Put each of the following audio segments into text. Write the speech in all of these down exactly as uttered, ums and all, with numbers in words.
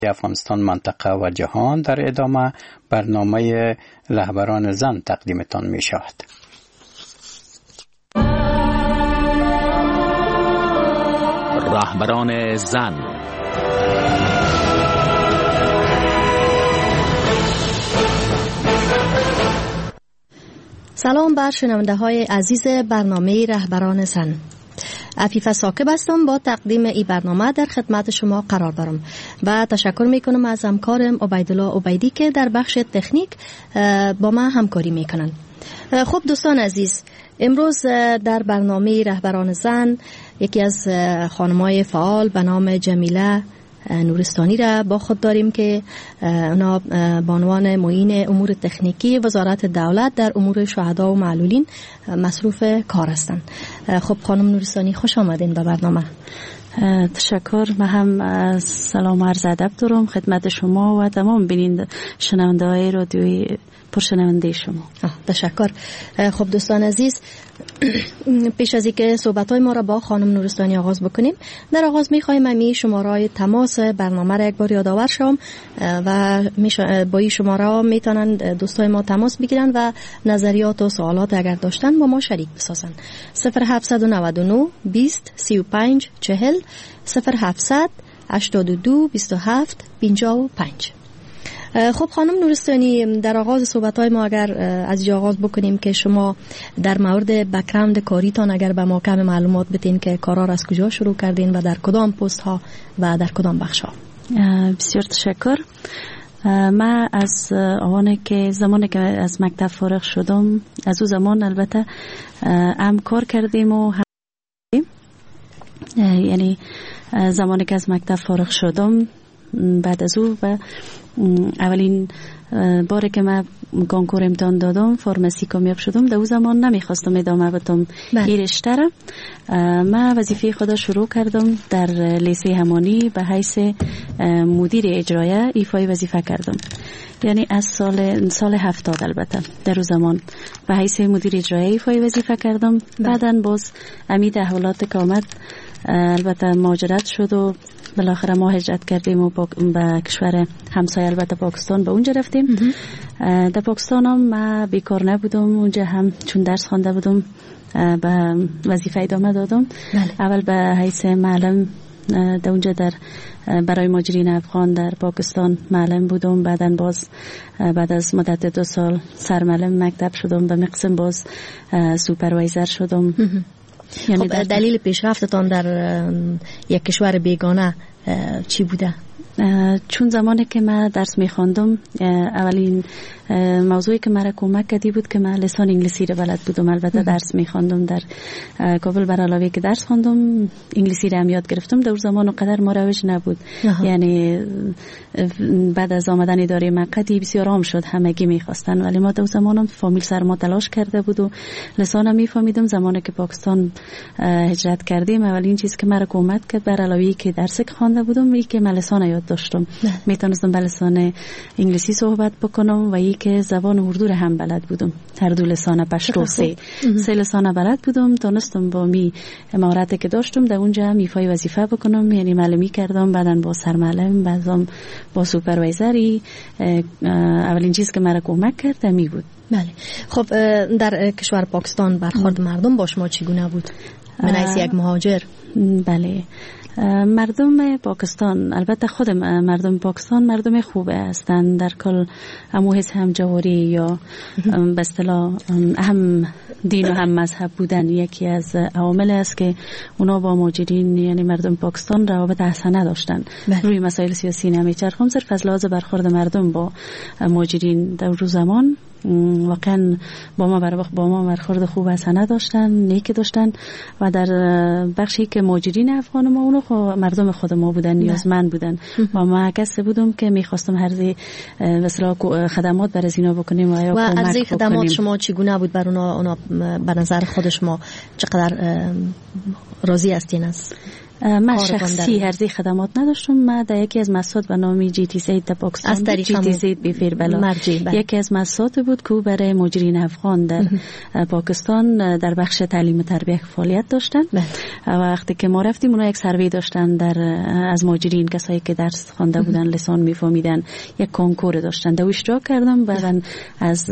افغانستان، منطقه و جهان در ادامه برنامه رهبران زن تقدیمتان می شود. رهبران زن. سلام بر شنونده های عزیز برنامه رهبران زن. عفیفه ساکب هستم، با تقدیم این برنامه در خدمت شما قرار دارم و تشکر میکنم از همکارم عبیدالله عبیدی که در بخش تکنیک با من همکاری میکنن. خب دوستان عزیز، امروز در برنامه رهبران زن یکی از خانم‌های فعال به نام جمیله نورستانی را با خود داریم که اونا بانوان معین امور تکنیکی وزارت دولت در امور شهدا و معلولین مصروف کار هستند. خب خانم نورستانی، خوش آمدین به برنامه. تشکر. من هم سلام عرض ادب دارم خدمت شما و تمام بیننده شنونده های رادیوی پرشنونده شما. تشکر. خب دوستان عزیز، پیش از اینکه صحبت‌های ما را با خانم نورستانی آغاز بکنیم، در آغاز می‌خوایم امی شماره‌های تماس برنامه را یک بار یادآور شوم و با این شماره میتونن دوستای ما تماس بگیرن و نظریات و سوالات اگر داشتن با ما شریک بسازن. صفر هفت نه نه بیست سی و پنج چهل صفر هفت هشتاد و دو بیست و هفت پنجاه و پنج. خب خانم نورستانی، در آغاز صحبت‌های ما اگر از اینجا آغاز بکنیم که شما در مورد بک‌گراند کاریتان اگر به ما کم معلومات بدین که کارا را از کجا شروع کردین و در کدام پست ها و در کدام بخش ها. بسیار تشکر. من از آوانه که زمانی که از مکتب فارغ شدم، از او زمان البته هم کار کردیم و هم یعنی زمانی که از مکتب فارغ شدم بعد از او و اولین باره که من کنکور امتحان دادم فارمسی کامیاب شدم، در اون زمان نمیخواستم ادامه بدم این رشته را. من وظیفه خود شروع کردم در لیسه همانی به حیث مدیر اجرایی ایفای وظیفه کردم، یعنی از سال سال هفتاد البته در اون زمان به حیث مدیر اجرایی ایفای وظیفه کردم. بعداً باز امید احوالات که آمد البته مهاجرت شد و بالاخره ما هجرت کردیم و به کشور همسایه البته پاکستان به اونجا رفتیم. در پاکستان هم من بیکار نبودم، اونجا هم چون درس خوانده بودم به وظیفه ادامه دادم. بله. اول به حیث معلم در اونجا در برای مهاجرین افغان در پاکستان معلم بودم، بعداً باز بعد از مدت دو سال سرمعلم مکتب شدم، به مقسم باز سوپروایزر شدم. یعنی خب دلیل پیشرفتتان در یک کشور بیگانه چی بوده؟ چون زمانی که من درس می‌خواندم اولین موضوعی که مرا کمک کردی بود که من لسان انگلیسی رو بلد بودم. البته درس می‌خواندم در کابل، بر علاوه که درس خواندم انگلیسی رو هم یاد گرفتم. در زمان اونقدر مروج نبود. آها. یعنی بعد از آمدن اداره مقدی بسیار عام شد، همگی می‌خواستن، ولی ما در زمانم فامیل سر ما تلاش کرده بود و لسانم می‌فهمیدم. زمانی که پاکستان هجرت کردیم اولین چیز که مرا کمک کرد بر علاوه که درس خوانده بودم این که من لسان یاد داشتم، میتونستم به لسان انگلیسی صحبت بکنم و ای که زبان اردو رو هم بلد بودم. هر دو لسان پشتو سه سه لسان بلد بودم، تونستم با می مهارتی که داشتم در اونجا هم ایفای وظیفه بکنم، یعنی معلمی کردم، بعداً با سرمعلم، بعداً با سوپروایزری. اولین چیز که مرا کمک کرد می بود. بله. خب در کشور پاکستان برخورد مردم با شما چگونه بود من از یک مهاجر؟ بله، مردم پاکستان، البته خود مردم پاکستان مردم خوبه هستند، در کل همو حس هم جواری یا به اصطلاح هم دین و هم مذهب بودن یکی از عوامل است که اونا با مهاجرین یعنی مردم پاکستان روابط حسنه داشتن. روی مسائل سیاسی نمیچرخم، صرف از لحاظ برخورد مردم با مهاجرین در روز زمان واقعا با ما بر با ما برخورد خوب حسنه داشتن، نیک داشتن و در بخشی که مهاجرین افغان ما اونو مردم خود ما بودن، نیازمند بودن و ما کسی بودم که میخواستم هر مثلا خدمات برای اینا بکنیم و یا و از خدمات شما چگونه بود بر اونا؟ اونا به نظر خود شما چقدر راضی هستین از من شخصی هرزی خدمات نداشتم. من در یکی از مسات به نام جی تی زید در پاکستان، از طریق جی تی زید بفیر بلا یکی از مسات بود که برای مجرین افغان در پاکستان در بخش تعلیم و تربیت فعالیت داشتن. وقتی که ما رفتیم اونا یک سروی داشتن در از مجرین، کسایی که درس خوانده بودن، لسان میفهمیدن، یک کنکور داشتن. در اشتراک کردم. بعدن از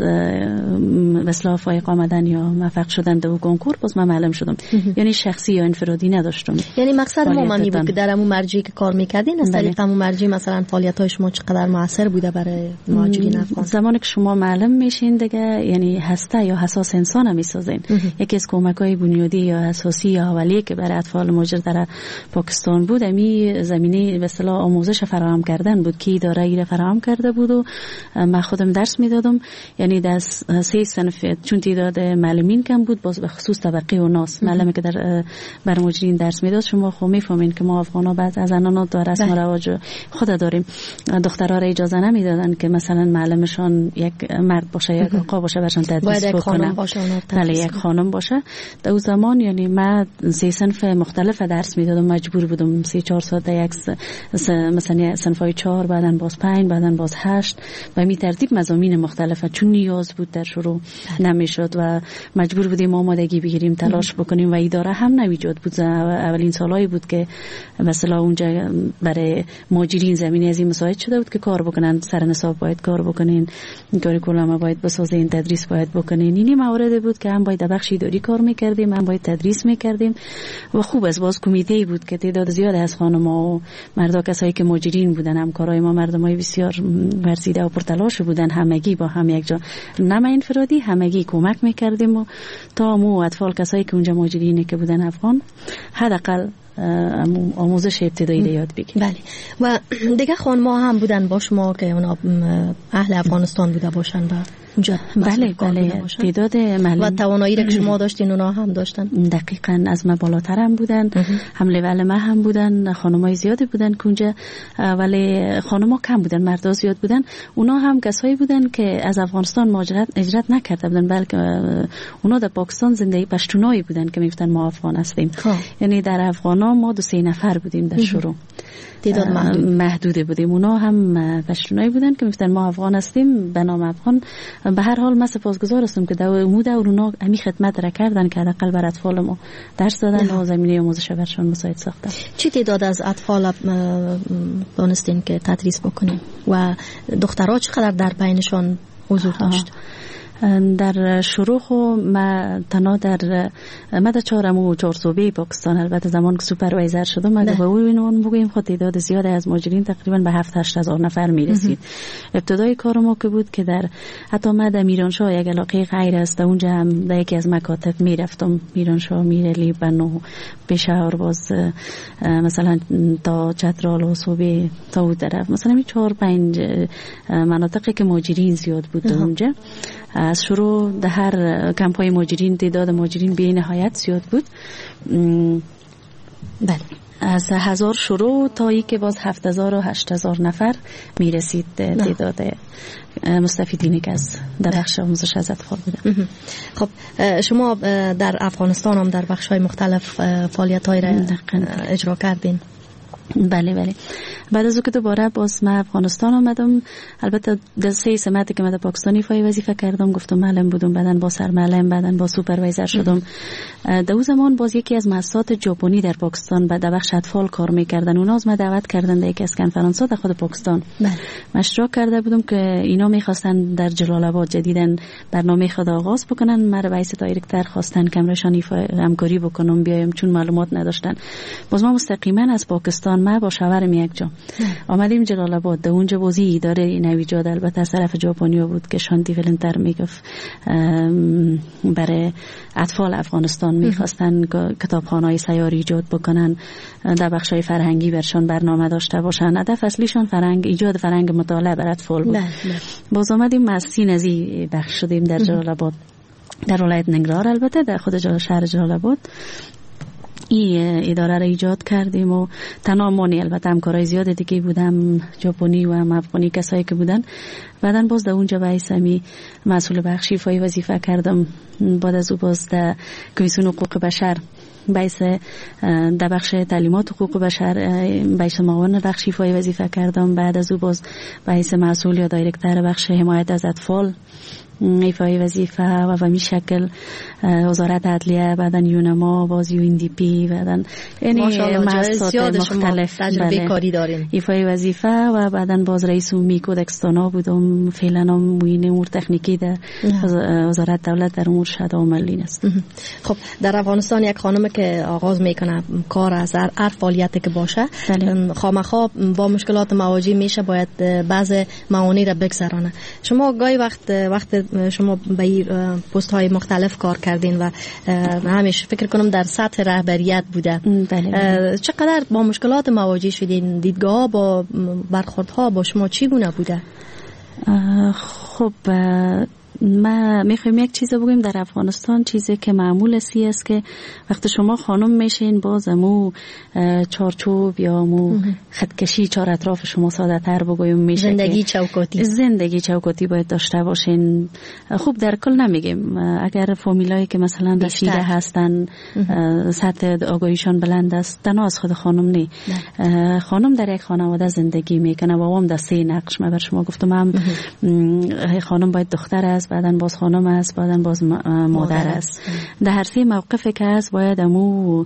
مثلا فایق آمدن یا موفق شدن در کنکور باز من معلم شدم. یعنی شخصی یا انفرادی نداشتم. یعنی مقصد ما معنی بود که در همون مرجعی که کار میکردین از طریق همون مرجع مثلا فعالیت‌های شما چقدر موثر بوده برای مهاجرین افغان؟ زمانی که شما معلم میشین دیگه یعنی هسته یا حساس انسان هم میسازین. یکی از کمک‌های بنیادی یا اساسی یا اولیه که برای اطفال مهاجر در پاکستان بود امی زمینه به اصطلاح آموزش فراهم کردن بود که اداره ای فراهم کرده بود و من خودم درس میدادم. یعنی در سه صنف چون تعداد معلمین کم بود، باز به خصوص طبقه و ناس معلمی که در بر مهاجرین درس میداد. شما خب میفهمین که ما افغانا بعد از زنان در رسم و رواج خود داریم. دخترها را اجازه نمیدادن که مثلا معلمشان یک مرد باشه یا آقا باشه برشان تدریس بکنه. بله یک خانم باشه. در اون زمان یعنی من سه صنف مختلف درس میدادم، مجبور بودم سه چهار ساعت یک مثلا صنفای چهار، بعدن باز پنج، بعدن باز هشت و می ترتیب مضامین مختلفه چون نیاز بود در شروع نمیشد و مجبور بودیم آمادگی بگیریم، تلاش بکنیم و اداره هم نمیجاد بود. اولین سالایی بود که مثلا اونجا برای مهاجرین زمینه از این مساعد شده بود که کار بکنن، سر نصاب باید کار بکنین، کاریکولم باید بسازین، تدریس باید بکنین. اینی مواردی بود که هم باید بخش اداری کار میکردیم، هم باید تدریس میکردیم و خوب از باز کمیته بود که تعداد زیاد از خانم‌ها و مردا کسایی که مهاجرین بودن، همکارای ما مردمای بسیار ورزیده و پرتلاش بودن، همگی با هم یک جا، نه انفرادی، همگی کمک میکردیم و تا مو اطفال کسایی که اونجا مهاجرینی که بودن افغان حداقل آموزش ابتدایی یاد بگیرن. بله. و دیگه خانم‌ها هم بودن با شما که اونا اهل افغانستان بوده باشن و اونجا بله بله تعداد معلم و توانایی که شما داشتین اونا هم داشتن. دقیقاً از ما بالاتر هم بودن، هم لول ما هم بودن، خانمای زیادی بودن که اونجا، ولی خانم‌ها کم بودن، مردا زیاد بودن. اونا هم کسایی بودن که از افغانستان مهاجرت اجرت نکرده بودن، بلکه اونا در پاکستان زندگی پشتونایی بودن که میگفتن ما افغان هستیم. یعنی در افغانا ما دو سه نفر بودیم در شروع، تعداد محدود محدوده بودیم. اونا هم پشتونایی بودن که میگفتن ما افغان هستیم به نام افغان. به هر حال من سپاسگزار هستم که در مو دور اونا امی خدمت را کردن که حداقل بر اطفال ما درس دادن و زمینه آموزش برشان مساعد ساختن. چه تعداد از اطفال دانستین که تدریس بکنین و دخترها چقدر در بینشان حضور داشت؟ در شروع خو ما تنها در ما در چهارمو چهار صوبه پاکستان، البته زمان که سوپروایزر شدم اگه به اون بگیم خود تعداد زیاد از مهاجرین تقریبا به هفت هشت هزار نفر میرسید. ابتدای کار ما که بود که در حتی ما در میرانشاه یک علاقه غیر است، اونجا هم در یکی از مکاتب میرفتم، میرانشاه، میر لیبن و پشاور، باز مثلا تا چترال و صوبه تا اون طرف، مثلا می چهار پنج مناطقی که مهاجرین زیاد بود اونجا. از شروع در هر کمپای مهاجرین تعداد مهاجرین به نهایت زیاد بود. بله از هزار شروع تا ای که باز هفت هزار و هشت هزار نفر میرسید تعداد مستفیدینی که از در بخش آموزش از اطفال بودن. خب شما در افغانستان هم در بخش های مختلف فعالیت های را اجرا کردین؟ بله بله. بعد از او که دوباره باز من افغانستان آمدم، البته در سه سمتی که من در پاکستانی فای وظیفه کردم، گفتم معلم بودم، بعدن با سرمعلم، بعدن با سوپروایزر شدم. در اون زمان باز یکی از مؤسسات ژاپنی در پاکستان بعد در بخش اطفال کار میکردن، اونا از ما دعوت کردن در یکی از کنفرانس‌ها در خود پاکستان. بله. اشتراک کرده بودم که اینا میخواستن در جلال آباد جدیدن برنامه خود آغاز بکنن، مرا رئیس دایرکتور خواستن که امرشان همکاری بکنم بیایم، چون معلومات نداشتن. باز ما مستقیما از پاکستان ما با شاورم یک جا آمدیم جلال آباد. در اونجا بازی اداره نویجاد البته از طرف ژاپنیا بود که شانتی ولنتر میگفت برای اطفال افغانستان میخواستن کتابخانه‌های سیاری ایجاد بکنن، در بخشای فرهنگی برشان برنامه داشته باشن. هدف اصلیشان فرهنگ، ایجاد فرهنگ مطالعه بر اطفال بود. باز آمدیم از سین از این بخش شدیم در جلال آباد، در ولایت ننگرهار، البته در خود شهر جلال آباد این اداره را ایجاد کردیم و تنها مانی، البته همکارای زیاد دیگه بودم، ژاپنی و هم افغانی کسایی که بودن. بعدن باز در اونجا بایسمی مسئول بخشی فای وظیفه کردم. بعد از او باز در کمیسیون حقوق بشر بایس در بخش تعلیمات حقوق بشر بایس معاون بخش ایفای وظیفه کردم. بعد از او باز بایس مسئول یا دایرکتر بخش حمایت از اطفال ایفای وظیفه و به می شکل وزارت عدلیه، بعدا یونما، باز یو این دی پی، بعدا یعنی مؤسسات مختلف تجربه کاری دارین ایفای وظیفه و بعدا باز رئیس عمومی کودکستانا بودم. فعلا هم معین امور تکنیکی در وزارت دولت در امور شهادت عملی است. خب در افغانستان یک خانم که آغاز میکنه کار از هر فعالیتی که باشه خامخا با مشکلات مواجه میشه، باید بعض موانع را بگذرانه. شما گاهی وقت وقت شما به پست های مختلف کار کردین و همیشه فکر کنم در سطح رهبریت بوده. بله. چقدر با مشکلات مواجه شدین؟ دیدگاه با برخوردها با شما چی گونه بوده؟ خب ما میخوایم یک چیز بگویم در افغانستان، چیزی که معمول سی است که وقتی شما خانم میشین باز امو چارچوب یا امو خطکشی چار اطراف شما ساده تر بگویم میشه. زندگی چوکاتی زندگی چوکاتی باید داشته باشین. خوب در کل نمیگیم، اگر فامیلایی که مثلا رسیده هستن سطح آگاهیشان بلند است، تنها از خود خانم نی. خانم در یک خانواده زندگی میکنه و هم دسته نقش. من بر شما گفتم هم خانم باید دختر است، بعدن باز خانم است، بعدن باز مادر است. در هر سه موقفی که است باید امو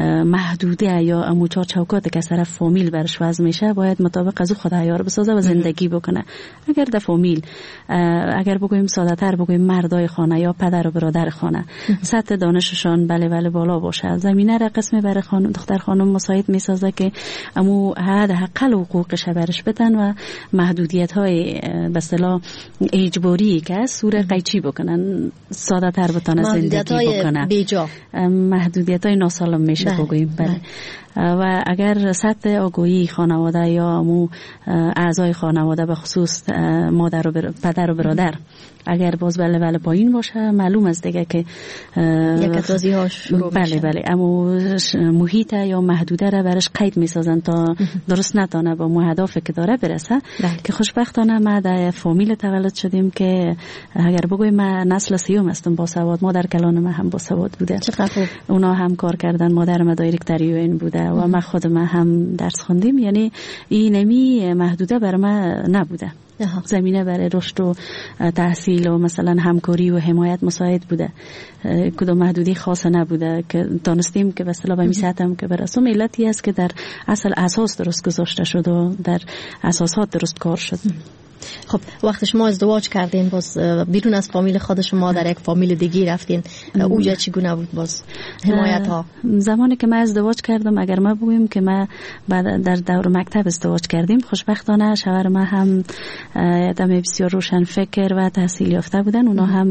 محدوده یا امو چار چوکات که سر فامیل برش وضع میشه باید مطابق از او خود عیار بسازه و زندگی بکنه. اگر در فامیل اگر بگویم ساده تر بگویم مردای خانه یا پدر و برادر خانه سطح دانششان بله بله بالا باشه، زمینه را قسم برای خانم دختر خانم مساعد میسازه که امو حد حقل حقوقش برش بدن و محدودیت های به اصطلاح اجباری که سوره قیچی بکنن، ساده تر بتونه زندگی بکنه. بیجا محدودیت های ناسالم میشه بگوییم. بله. و اگر سطح آگاهی خانواده یا امو اعضای خانواده به خصوص مادر و بر... پدر و برادر اگر باز بله بله پایین باشه، معلوم است دیگه که یک توضیح ها شروع بله میشه. بله امو محیط یا محدوده را برش قید میسازن تا درست نتونه با مهدفی که داره برسه. بله. که خوشبختانه ما در فامیل تولد شدیم که اگر بگویم ما نسل سیوم هستم با سواد، مادر کلان ما هم با سواد بوده. چقدر خوب. اونا هم کار کردن، مادر ما دایرکتر یو این بوده و ما خود ما هم درس خوندیم، یعنی این نمی محدوده بر ما نبوده. زمینه برای رشد و تحصیل و مثلا همکاری و حمایت مساعد بوده، کدوم محدودی خاص نبوده که دانستیم که به اصطلاح به میساتم که برسم. علتی است که در اصل اساس درست گذاشته شد و در اساسات درست کار شد. خب وقتی شما ازدواج کردین باز بیرون از فامیل خود شما در یک فامیل دیگه رفتین، اوجا چگونه بود باز حمایت ها؟ زمانی که من ازدواج کردم، اگر ما بگویم که ما بعد در دور مکتب ازدواج کردیم، خوشبختانه شوهر ما هم آدم بسیار روشن فکر و تحصیل یافته بودن. اونا هم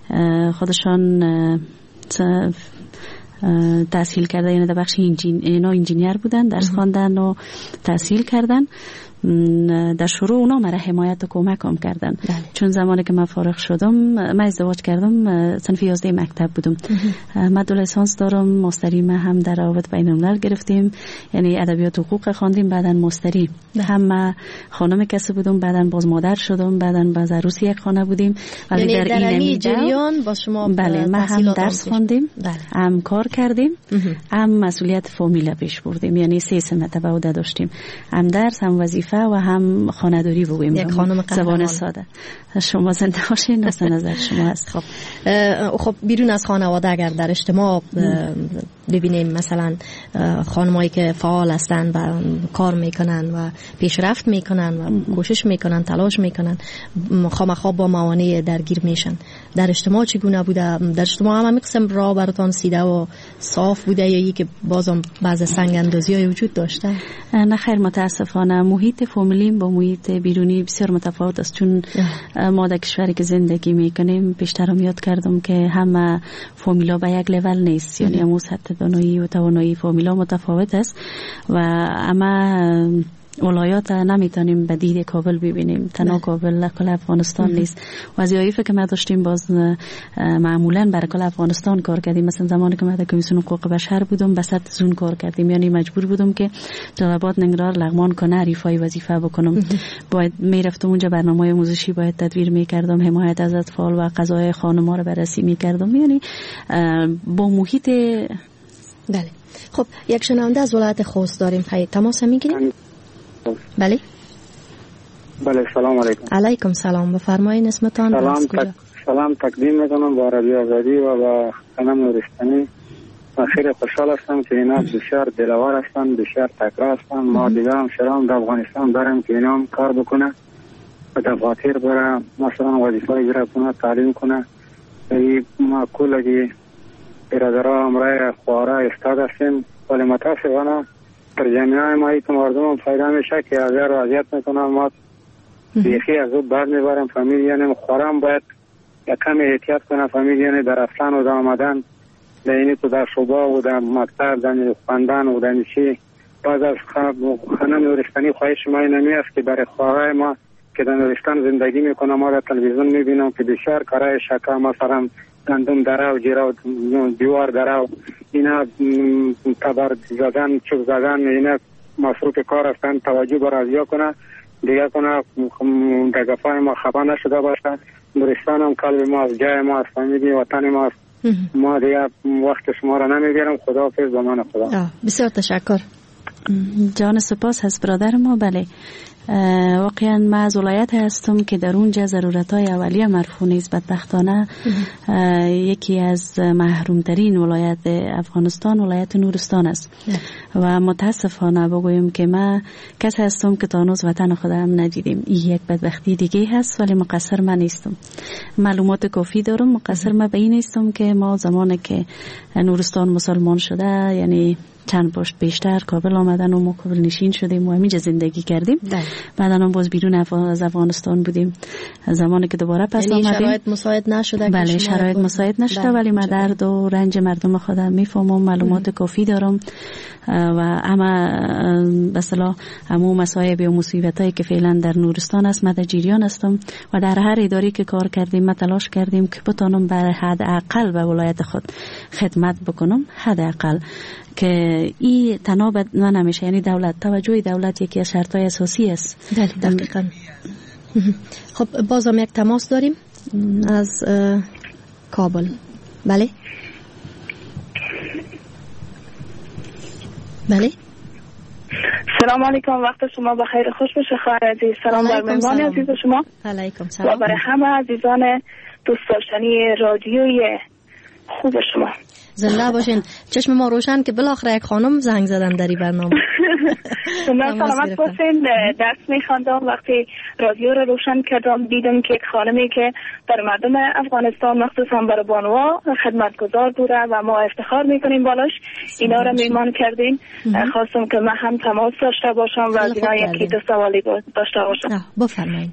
خودشان تحصیل کرده، یعنی در بخش اینا انجینیر بودن، درس خواندن و تحصیل کردن. در شروع اونا مرا حمایت و کمک هم کردن. بله. چون زمانی که من فارغ شدم، من ازدواج کردم، صنف یازده مکتب بودم. من دو لیسانس دارم، ماستری ما هم در روابط بین الملل گرفتیم، یعنی ادبیات و حقوق خواندیم، بعدن ماستری. هم من خانم کسی بودم، بعدن باز مادر شدم، بعدن باز عروس یک خانه بودیم. ولی یعنی در این جریان با شما بله ما هم درس خواندیم، هم کار کردیم، هم مسئولیت فامیل پیش بردیم، یعنی سه سمت بعد داشتیم، هم درس هم وظیفه و هم خانه‌داری بگویم. یک خانم زبان ساده. شما زنده باشین، از نظر شما هست. خب خب بیرون از خانواده اگر در اجتماع ببینیم مثلا خانمایی که فعال هستن و کار میکنن و پیشرفت میکنن و کوشش میکنن، تلاش میکنن، خامخا با موانع درگیر میشن. در اجتماع چگونه بوده؟ در اجتماع هم همین قسم راه براتون سیده و صاف بوده یا ای که بازم بعض سنگ اندازی های وجود داشته؟ نه خیر، متاسفانه محیط فامیلیم با محیط بیرونی بسیار متفاوت است. چون ما در کشوری که زندگی میکنیم، بیشتر هم یاد کردم که همه فامیلا به یک لول نیست، یعنی همون سطح دانایی و توانایی فامیلا متفاوت است و اما ولایات نمیتونیم به دید کابل ببینیم. تنها کابل کل افغانستان نیست. وظایفی که ما داشتیم باز معمولا برای کل افغانستان کار کردیم. مثلا زمانی که ما در کمیسیون حقوق بشر بودم به سطح زون کار کردیم، یعنی مجبور بودم که جلال‌آباد، ننگرهار، لغمان، کنر ایفای وظیفه بکنم. باید میرفتم اونجا، برنامه‌های آموزشی باید تدویر میکردم، حمایت از اطفال و قضايا خانم‌ها رو بررسی میکردم. یعنی با محیط بله. خب یک شنونده از ولایت خوست داریم. هی تماس میگیریم؟ بله. بله سلام علیکم. علیکم سلام. بفرمایید اسمتان؟ سلام تک... سلام تقدیم میکنم با رادیو آزادی و با خانم نورستانی. من خیلی خوشحال هستم که اینا بسیار دلوار هستن، بسیار تکرار هستن. ما دیگه هم شرام در افغانستان داریم که اینا هم کار بکنه و دفاتر بره، مثلا وظیفه اجرا کنه، تعلیم کنه. ای ما کلگی برادرها امرای خواره استاد هستیم، ولی متاسفانه در جامعه ما ای که مردم پیدا میشه که اگر وضعیت میکنه ما بیخی از او بر میبرم. فامیل یعنی خورم باید یک کم احتیاط کنه. فامیل یعنی در رفتن و در آمدن در اینی که در شعبه و در مکتب در خواندن و در چی. باز از خانم نورستانی خواهش ما نمی است که برای خواهر ما که در نورستان زندگی میکنه ما در تلویزیون میبینم که بسیار کارهای شکا مثلا گندم دره و جیره و دیوار دره و اینا تبر زدن چوب زدن اینا مصروف کار هستن. توجه بر ازیا کنه دیگه کنه در گفای ما خفا نشده باشه. نورستان هم قلب ما از جای ما از فامیلی وطن ما است. ما دیگه وقت شما را نمیگیرم. خداحافظ به من خدا. بسیار تشکر. جان سپاس هست برادر ما. بله واقعا ما از ولایت هستم که در اونجا ضرورت های اولیه مرفوع نیست. بدبختانه یکی از محرومترین ولایت افغانستان ولایت نورستان است و متاسفانه بگویم که ما کس هستم که تانوز وطن خودم ندیدیم. این یک بدبختی دیگه هست ولی مقصر من نیستم. معلومات کافی دارم. مقصر من به این نیستم که ما زمانی که نورستان مسلمان شده یعنی چند پشت بیشتر کابل آمدن و ما کابل نشین شدیم و همینجا زندگی کردیم. بعد هم باز بیرون از افغانستان بودیم. زمانی که دوباره پس آمدیم شرایط مساعد نشده. بله شرایط مساعد نشده ولی من درد و رنج مردم خودم میفهمم. معلومات کافی دارم و اما به اصطلاح همو مصایب و مصیبتایی که فعلا در نورستان است من در جریان هستم و در هر اداری که کار کردیم ما تلاش کردیم که بتونم بر حداقل به ولایت خود خدمت بکنم. حداقل که این تنها بد نمیشه. یعنی دولت توجه دولت یکی از شرطهای اساسی است. دقیقاً. خب بازم یک تماس داریم از کابل. بله بله. سلام علیکم. وقت شما بخیر. خوش بشه خواهر عزیز. سلام بر مهمان عزیز شما. علیکم سلام. و برای همه عزیزان دوست داشتنی رادیوی خوب شما. زنده باشین. چشم ما روشن که بالاخره یک خانم زنگ زدن در این برنامه. سلامت باشین. درس میخواندم وقتی رادیو رو روشن کردم دیدم که یک خانمی که در مردم افغانستان مخصوصا برای بانوها خدمتگزار بوده و ما افتخار میکنیم بالاش. اینا رو میمان کردیم. خواستم که من هم تماس داشته باشم و از اینا یکی دو سوالی داشته باشم. بفرمایید.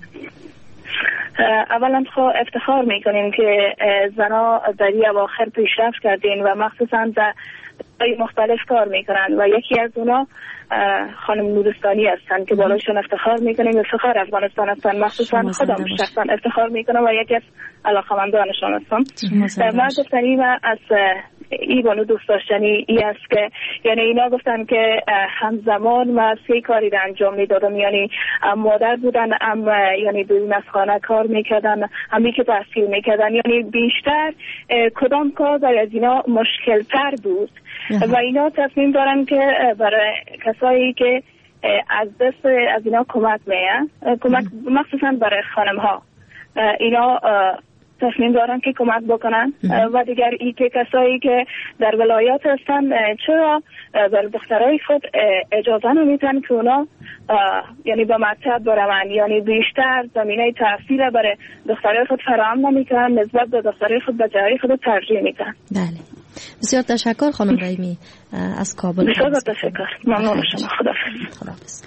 اولا خب افتخار میکنیم که زنها در این اواخر پیشرفت کردین و مخصوصا در مختلف کار میکنن و یکی از اونا خانم نورستانی هستن که بالاشون افتخار میکنیم. افتخار افغانستان هستن. مخصوصا خودم شخصا افتخار میکنم و یکی از علاقمندانشان هستم. من گفتنی و از ای بانو دوست داشتنی ای است که یعنی اینا گفتن که همزمان ما سه کاری را انجام میدادم. یعنی مادر بودن ام یعنی بیرون از خانه کار میکردن همی که تحصیل میکردن. یعنی بیشتر کدام کار برای از اینا مشکل تر بود و اینا تصمیم دارن که برای کسایی که از دست از اینا کمک میه کمک مخصوصا برای خانم ها اینا تصمیم دارن که کمک بکنن و دیگر ای که کسایی که در ولایات هستن چرا بر دخترای خود اجازه نمیدن که اونا یعنی به مکتب برون. یعنی بیشتر زمینه تحصیل برای دخترای خود فراهم نمیکنن نسبت به دخترای خود به جای خود ترجیح میدن. بله بسیار تشکر خانم رحیمی از کابل. بسیار تشکر. ممنون شما. خداحافظ. خداحافظ.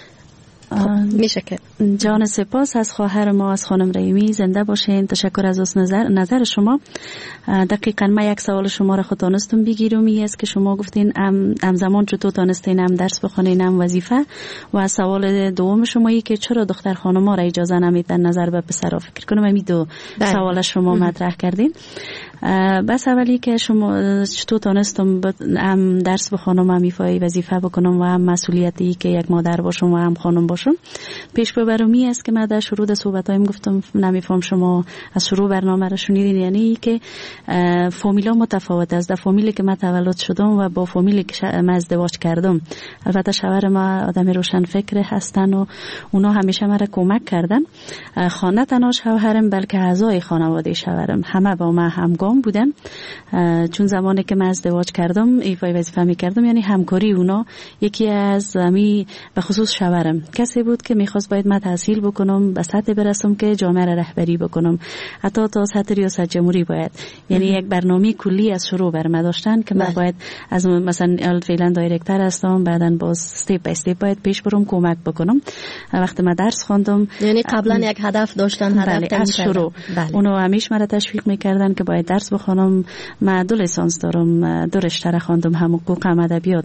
میشه که جان سپاس از خواهر ما از خانم رحیمی. زنده باشین. تشکر از نظر نظر شما. دقیقاً ما یک سوال شما را خود تانستم بگیرم. این است که شما گفتین ام, ام زمان چطور تانستین هم درس بخونین هم وظیفه و سوال دوم شما ای که چرا دختر خانم‌ها را اجازه نمیدن نظر به پسرها. فکر کنم همین دو بله. سوال شما مطرح کردین. بس اولی که شما چطور تانستم هم درس بخونم هم ایفای وظیفه بکنم و هم مسئولیتی که یک مادر باشم و هم خانم باشم باشم. پیش ببرمی است که من در شروع صحبتایم گفتم، نمیفهم شما از شروع برنامه را شنیدین، یعنی که فامیلا متفاوت است. در فامیلی که من تولد شدم و با فامیلی که من ازدواج کردم، البته شوهر ما آدم روشن فکر هستن و اونا همیشه مرا کمک کردن. خانه تنها شوهرم بلکه اعضای خانواده شوهرم همه با من همگام بودن، چون زمانی که من ازدواج کردم ایفای وظیفه می‌کردم، یعنی همکاری اونا. یکی از می به خصوص شوهرم کسی بود که می‌خواست باید من تحصیل بکنم، به سطح برسم که جامعه را رهبری بکنم، حتی تا سطح ریاست جمهوری باید، یعنی یک برنامه کلی از شروع بر من داشتن که من باید از مثلا فعلا دایرکتور هستم، بعداً باز استپ بای استپ باید پیش برم کمک بکنم. وقتی من درس خواندم، یعنی قبلا یک هدف داشتن، هدف از شروع اونو همیشه مرا تشویق میکردن که باید درس بخونم. من دو لیسانس دارم، دو رشته را خواندم، هم حقوق هم ادبیات.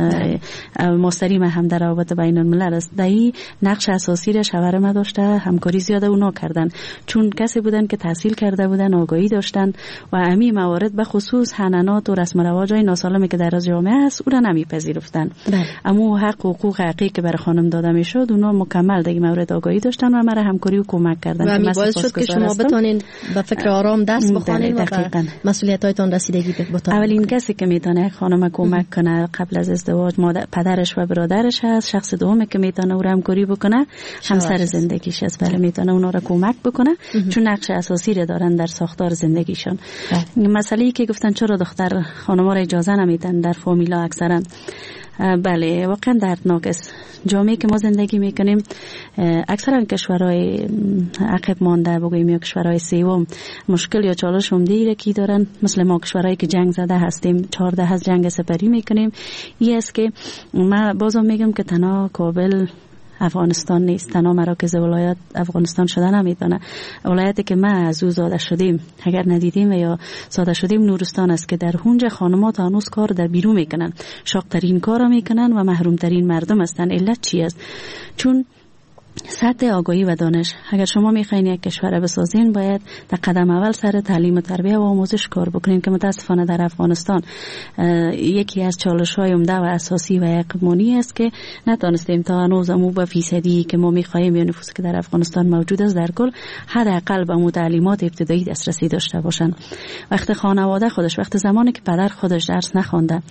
ماستری من هم در روابط بین الملل است. دایی نقش اساسی را شوهر ما داشته، همکاری زیاده اونا کردن، چون کسی بودن که تحصیل کرده بودن، آگاهی داشتن و امی موارد به خصوص حنانات و رسم و رواجای ناسالمی که در جامعه است او را نمیپذیرفتن. اما حق و حقوق حقیقی که برای خانم داده میشد اونا مکمل در این مورد آگاهی داشتن و مرا همکاری و کمک کردن. و می باعث شد که شما بتونین به فکر آرام درس بخونین و به مسئولیت‌هایتان رسیدگی بتونین. اولین کسی که میتونه خانم کمک کنه قبل از ازدواج مادر پدرش و برادرش هست. شخص دومی که میتونه او را همکاری بکنه همسر زندگیش است. بله، میتونه اونا را کمک بکنه چون نقش اساسی را دارن در ساختار زندگیشون. مسئله‌ای که گفتن چرا دختر خانم‌ها را اجازه نمیدن در فامیلا اکثرا، بله واقعا دردناک است. جامعه که ما زندگی میکنیم اکثرا کشورهای عقب مانده، بگوییم یا کشورهای سوم، مشکل یا چالش عمده کی دارن، مثل ما کشورهایی که جنگ زده هستیم، چهارده از جنگ سپری میکنیم. این است که من بازم میگم که تنها کابل افغانستان نیست، تنها مراکز ولایت افغانستان شده نمیتونه. ولایتی که ما از او زاده شدیم اگر ندیدیم و یا زاده شدیم نورستان است که در اونجا خانم‌ها تا هنوز کار در بیرون میکنن، شاق‌ترین کارا میکنن و محروم‌ترین مردم هستن. علت چی است؟ چون سطح آگاهی و دانش. اگر شما میخواین یک کشور بسازین باید در قدم اول سر تعلیم و تربیت و آموزش کار بکنین که متاسفانه در افغانستان یکی از چالش‌های عمده و اساسی و یقمانی است که نتونستیم تا هنوز امو به فیصدی که ما میخوایم یا نفوسی که در افغانستان موجود است در کل حداقل به مو تعلیمات ابتدایی دسترسی داشته باشن. وقت خانواده خودش، وقت زمانی که پدر خودش درس نخوانده،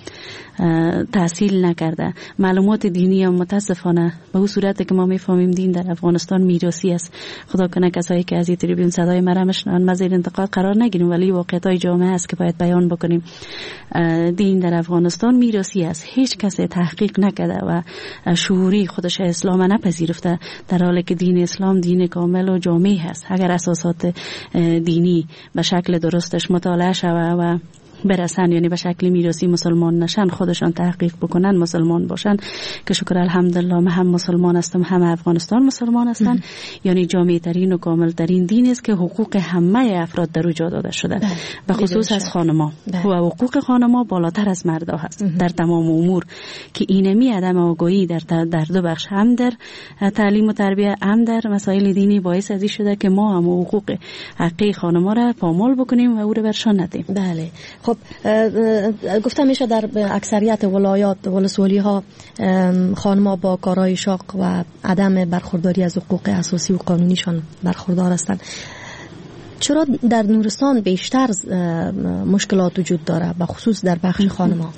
تحصیل نکرده، معلومات دینی هم متاسفانه به اون صورتی که ما میفهمیم دین در افغانستان میراثی است. خدا کنه کسایی که از این تریبیون صدای مرا میشنون ما زیر انتقاد قرار نگیریم، ولی واقعیت‌های جامعه است که باید بیان بکنیم. دین در افغانستان میراثی است، هیچ کسی تحقیق نکرده و شعوری خودش اسلام نپذیرفته، در حالی که دین اسلام دین کامل و جامع است. اگر اساسات دینی به شکل درستش مطالعه شود و برسن، یعنی به شکل میراثی مسلمان نشن، خودشان تحقیق بکنن، مسلمان باشن که شکر الحمدلله من هم مسلمان هستم، هم افغانستان مسلمان هستن. یعنی جامع ترین و کامل ترین دین است که حقوق همه افراد در او جا داده شده، به خصوص از خانما و حقوق خانما بالاتر از مردا هست در تمام امور که اینمی عدم آگاهی در در دو بخش، هم در تعلیم و تربیت هم در مسائل دینی، باعث ازی شده که ما هم حقوق حقیقی خانما را پامال بکنیم و او را برشان ندیم. بله. خب گفتم میشه در اکثریت ولایات ولسوالی ها خانم‌ها با کارهای شاق و عدم برخورداری از حقوق اساسی و قانونیشان برخوردار هستند. چرا در نورستان بیشتر مشکلات وجود داره، به خصوص در بخش خانم‌ها؟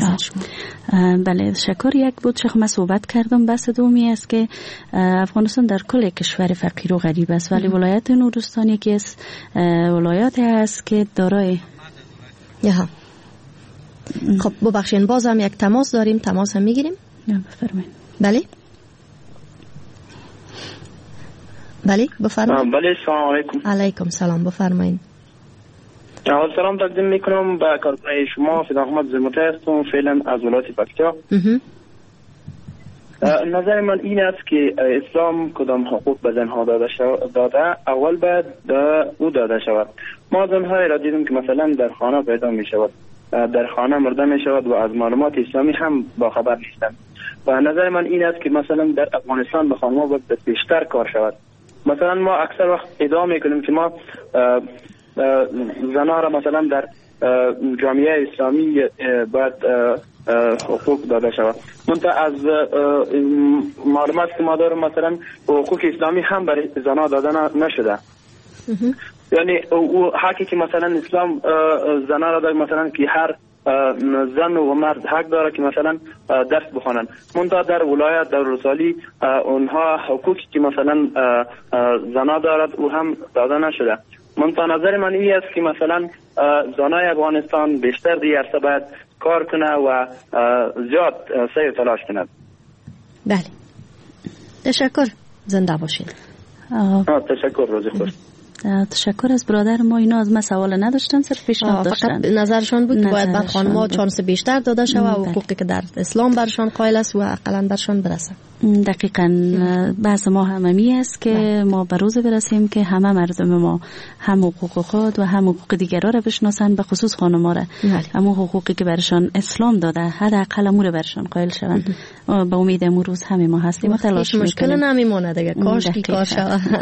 بله شکر. یک بود چه من صحبت کردم. بحث دومی است که افغانستان در کل کشور فقیر و غریب است، ولی ولایت نورستان یکی از ولایات است که دارای یها. خب ببخشید باز هم یک تماس داریم، تماس هم میگیریم؟ نه بفرمایید. بله بله بفرمایید. بله سلام علیکم. علیکم سلام، بفرمایید. اول سلام تقدیم میکنم به کارگاه شما. فدا احمد زلموتی هستم، فعلا از ولایت پکتیا. نظر من این است که اسلام کدام حقوق به زنها داده داده اول باید او داده شود. ما زنهایی را دیدیم که مثلا در خانه پیدا می شود، در خانه مرده می شود و از معلومات اسلامی هم با خبر نیستند. و نظر من این است که مثلا در افغانستان به خانم‌ها باید بیشتر کار شود. مثلا ما اکثر وقت ادعا میکنیم که ما زنها را مثلا در جامعه اسلامی باید حقوق داده شود. منتها از معلومات که ما داریم مثلا حقوق اسلامی هم برای زنها داده نشده. یعنی او حقی که مثلا اسلام زنها را داره مثلا که هر زن و مرد حق داره که مثلا درس بخوانند، منتها در ولایت در رسالی اونها حقوقی که مثلا زنها دارد او هم داده نشده. منتها نظر من این است که مثلا زنای افغانستان بیشتر دیگه عرصه باید کار کنه و زیاد سعی و تلاش کنه. بله، تشکر، زنده باشین. تشکر، روزی خوش. تشکر از برادر ما. اینا از ما سوال نداشتن، صرف پیشنهاد داشتن. فقط نظرشان بود که باید بر خانم‌ها چانس بیشتر داده شود و حقوقی که در اسلام برشان قائل است و اقلاً برشان برسه. دقیقاً بحث ما هممی است که بله. ما به روز برسیم که همه مردم ما هم حقوق خود و هم حقوق دیگران را بشناسند، به خصوص خانم‌ها را. اما حقوقی که برشان اسلام داده حداقل امور برشان قائل شوند. به امید امروز روز همه ما هستیم و تلاش می‌کنیم. مشکل نمیمونه دیگه، کاش کی کاش.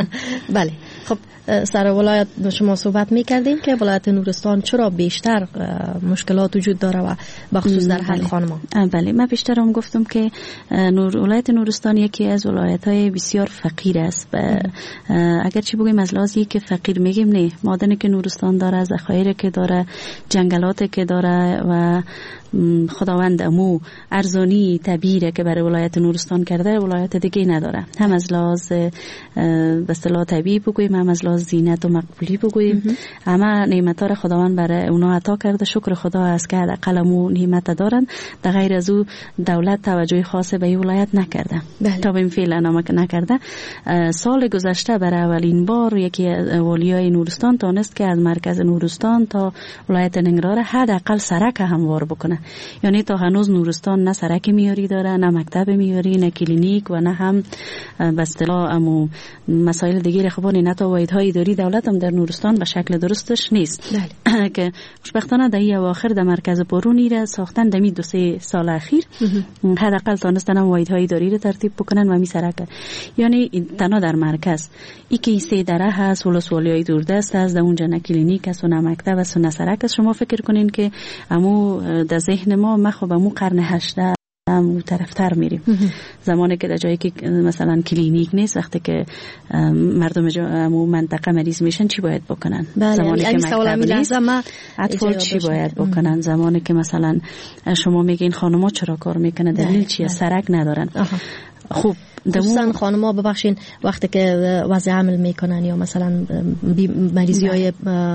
بله. خب سر ولایت با شما صحبت می‌کردیم که ولایت نورستان چرا بیشتر مشکلات وجود داره و بخصوص در حق خانم‌ها. بله، من بیشتر هم گفتم که نور ولایت نورستان یکی از ولایت‌های بسیار فقیر است و اگر چی بگیم از لحاظی که فقیر میگیم نه، معدنی که نورستان داره، ذخایر که داره، جنگلاتی که داره و خداوند امو ارزانی طبیعی که برای ولایت نورستان کرده ولایت دیگه نداره. هم از لحاظ به اصطلاح طبیعی بگوییم، هم از لحاظ زینت و مقبولی بگوییم، همه نعمت‌ها را خداوند برای اونا عطا کرده. شکر خدا است که حداقل امو نعمت دارن. در غیر از او دولت توجه خاص به این ولایت نکرده. تا به این فعلا نمک نکرده. سال گذشته برای اولین بار یکی از والیای نورستان تونست که از مرکز نورستان تا ولایت ننگرهار حداقل سرک هموار بکنه. یعنی تا هنوز نورستان نه سرک میاری داره، نه مکتب میاری، نه کلینیک و نه هم به اصطلاح امو مسائل دیگه خبانی، نه تا واحدهای اداری دولت هم در نورستان به شکل درستش نیست. که خوشبختانه در این اواخر در مرکز پرونی را ساختن در می دو سه سال اخیر حداقل تونستن هم واحدهای اداری را ترتیب بکنن و می سرک. یعنی تنها در مرکز ای که سه دره هست، ولسوالیای دوردست هست، در اونجا نه کلینیک است و نه مکتب است و نه سرک است. شما فکر کنین که امو در ذهن ما ما خب امو قرن هجده اون طرفتر میریم. زمانی که در جایی که مثلا کلینیک نیست، وقتی که مردم امو منطقه مریض میشن چی باید بکنن؟ بله، زمانی یعنی که مکتب نیست اطفال چی باید بکنن؟ زمانی که مثلا شما میگین خانم‌ها چرا کار میکنه، دلیل چیه؟ سرک ندارن. خوب خصوصا خانم‌ها ببخشین وقتی که وضع حمل میکنن یا مثلا مریضی‌های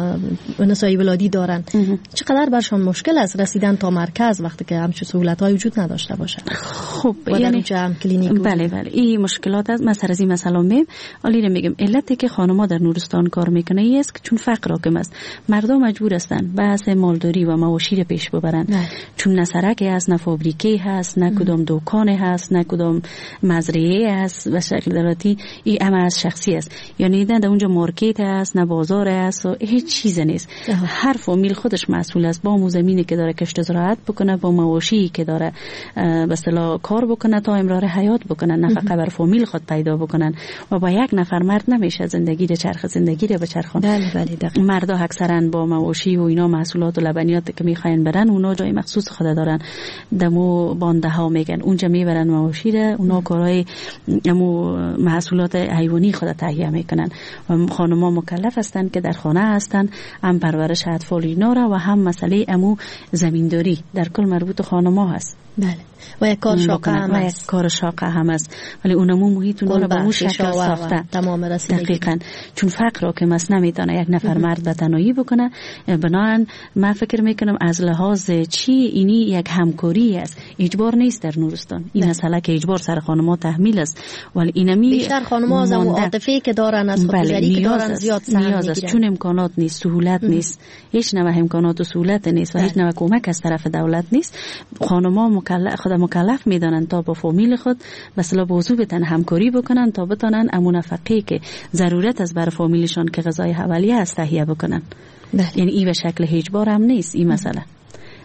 نسایی ولادی دارن چقدر برشان مشکل است رسیدن تا مرکز وقتی که همچین سهولت‌های وجود نداشته باشه. خب یعنی جمع کلینیک بله بله این مشکلات است. مثلا از این مثلا میم علی میگم علتی که خانم‌ها در نورستان کار میکنه ای است که چون فقر حاکم است، مردم مجبور هستن بحث مالداری و مواشی پیش ببرن. نه. چون نه سرکی هست، نه فابریکه هست، نه کدام دکان هست، نه کدام مزرعه است و شکل دراتی این امر از شخصی است. یعنی نه در اونجا مارکت است، نه بازار است و هیچ چیز نیست. هر فامیل خودش مسئول است با مو زمینی که داره کشت زراعت بکنه، با مواشی که داره به اصطلاح کار بکنه تا امرار حیات بکنن، نفقه بر فامیل خود پیدا بکنن و با یک نفر مرد نمیشه زندگی رو چرخ زندگی رو بچرخون. بله بله دقیقاً. مردا اکثرا با مواشی و اینا محصولات و لبنیات که میخواین برن اونا جای مخصوص خود دارن. دمو بانده ها میگن اونجا میبرن مواشی رو، اونا کارهای امو محصولات حیوانی خود تهیه میکنن و خانم‌ها مکلف هستند که در خانه هستند، هم پرورش اطفال اینا را و هم مسئله امو زمینداری در کل مربوط خانم‌ها هست. بله و یک کار شاقه هم است. یک کار شاقه هم است ولی اونمو محیط اونا رو به اون شکل ساخته. تمام رسیدگی. دقیقاً چون فقر که مس نمیتونه یک نفر مرد به تنهایی بکنه، بنابراین من فکر میکنم از لحاظ چی اینی یک همکاری است. اجبار نیست در نورستان این مسئله که اجبار سر خانم‌ها تحمیل است، ولی اینمی بیشتر خانم‌ها از اون عاطفی که دارن از خودگذری که دارن زیاد سهم نیاز است. چون امکانات نیست، سهولت نیست، هیچ نوع امکانات و سهولت نیست و هیچ نوع کمک از طرف دولت نیست. خانم‌ها مکلف خود مکلف میدانن تا با فامیل خود مثلا بوضوع بتن همکاری بکنن تا بتونن امون نفقه که ضرورت از بر فامیلشان که غذای حوالیه است تهیه بکنن. بله. یعنی این به شکل اجبار هم نیست این مسئله.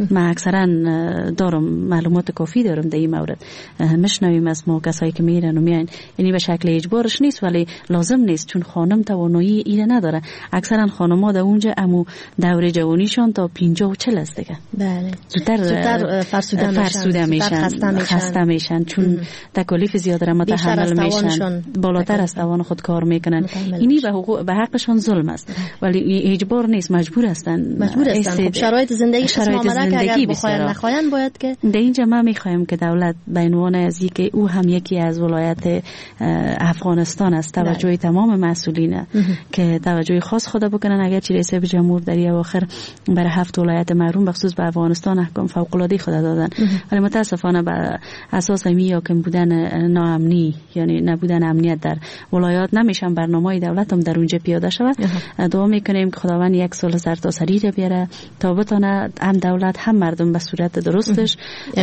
من اکثرا دارم معلومات کافی دارم در این مورد، مشنویم از ما کسایی که میرن و میاین، یعنی به شکل اجبارش نیست ولی لازم نیست، چون خانم توانایی اینه نداره. اکثرا خانم‌ها در اونجا امو دوره جوانیشون تا پنجاه و چهل است دیگه. بله. زودتر فرسوده, فرسوده میشن، خسته میشن, خسته میشن چون تکالیف زیاد را متحمل میشن، بالاتر از توان خود کار میکنن. اینی به حقوق به حقشون ظلم است، ولی اجبار نیست، مجبور هستن. مجبور هستن. خب شرایط زندگی شرایط زندگی بخواین نخواین باید که در اینجا ما میخوایم که دولت به عنوان از اینکه او هم یکی از ولایت افغانستان است توجه تمام مسئولین که توجه خاص خود بکنن. اگر چی رئیس جمهور در اواخر برای هفت ولایت محروم بخصوص به افغانستان احکام فوق العاده خود دادن، ولی متاسفانه بر اساس می یا کم بودن ناامنی یعنی نبودن امنیت در ولایات نمیشن برنامه‌ی دولت هم در اونجا پیاده شود. دعا میکنیم که خداوند یک صلح سرتاسری را بیاره تا بتونه هم دولت هم مردم به صورت درستش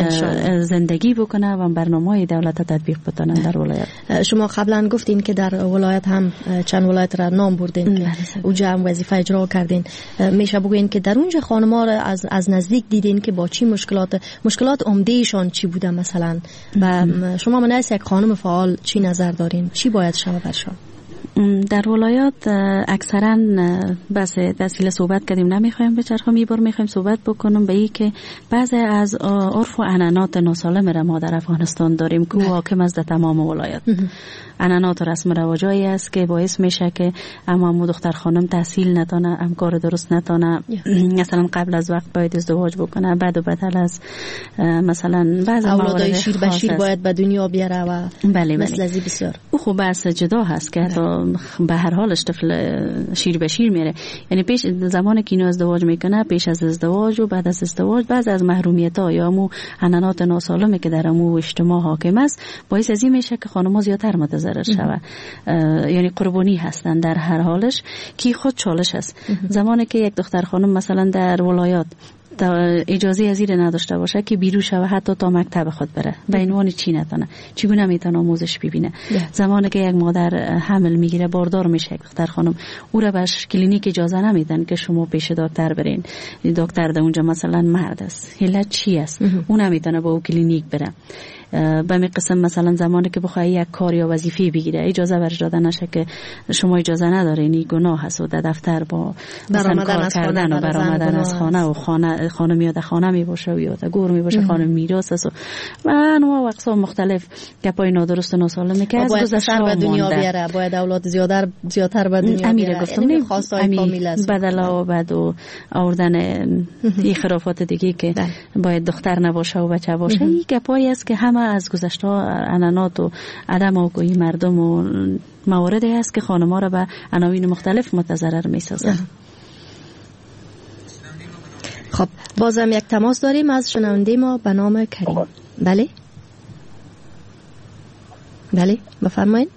زندگی بکنه و برنامه‌ی دولت تطبیق بکنن در ولایت. شما قبلا گفتین که در ولایت هم چند ولایت را نام بردین، اونجا هم وظیفه اجرا کردین. میشه بگوین که در اونجا خانم‌ها را از از نزدیک دیدین که با چی مشکلات مشکلات عمده‌شان چی بوده مثلا، و شما من از یک خانم فعال چی نظر دارین؟ چی باید شود برشان؟ در ولایات اکثرا بس وسیله صحبت کردیم نمیخوایم به چرخم، یه بار میخوایم صحبت بکنم به این که بعضی از عرف و عنعنات ناسالم را ما در افغانستان داریم که حاکم است در تمام ولایات. عنعنات و رسم رواجایی است که باعث میشه که اما مو دختر خانم تحصیل نتونه، هم کار درست نتونه، مثلا قبل از وقت باید ازدواج بکنه، بعد و بدل از مثلا بعضی اولادای شیر به شیر باید به دنیا بیاره و بله مثل ازی بسیار. او خب بحث جدا هست که به هر حالش طفل شیر به شیر میره. یعنی پیش زمانی که اینو ازدواج میکنه، پیش از ازدواج و بعد از ازدواج، بعض از محرومیت ها یا مو عنعنات ناسالمی که در مو اجتماع حاکم است باعث از این میشه که خانم‌ها زیادتر متضرر شوند، یعنی قربانی هستن در هر حالش که خود چالش است. زمانی که یک دختر خانم مثلا در ولایات اجازه از این نداشته باشه که بیرون شوه حتی تا مکتب خود بره، به عنوان چی نتونه، چگونه میتونه آموزش ببینه. زمانی که یک مادر حمل میگیره، باردار میشه یک دختر خانم، او را بهش کلینیک اجازه نمیدن که شما پیش دکتر برین، دکتر در اونجا مثلا مرد است، علت چی است، اون نمیتونه با او کلینیک بره. به می قسم مثلا زمانی که بخوای یک کار یا وظیفه بگیره اجازه برش داده نشه که شما اجازه ندارین، این گناه هست و در دفتر با مثلا کار کردن و برآمدن از خانه و خانه خانم یا در خانه می باشه و یا در گور می باشه، خانم میراث است و انواع و اقسام مختلف گپای نادرست و ناسالمی که از گذشته به دنیا بیاره، باید اولاد زیادتر زیادتر به دنیا بیاره. گفتم خواستای فامیل است، بدلا و بعد و آوردن این خرافات دیگه که باید دختر نباشه و بچه باشه، این گپایی است که هم از گذشته عنعنات و عدم آگاهی مردم و مواردی است که خانم‌ها را به عناوین مختلف متضرر می‌سازند. خب بازم یک تماس داریم از شنونده ما به نام کریم. بله بله بفرمایید.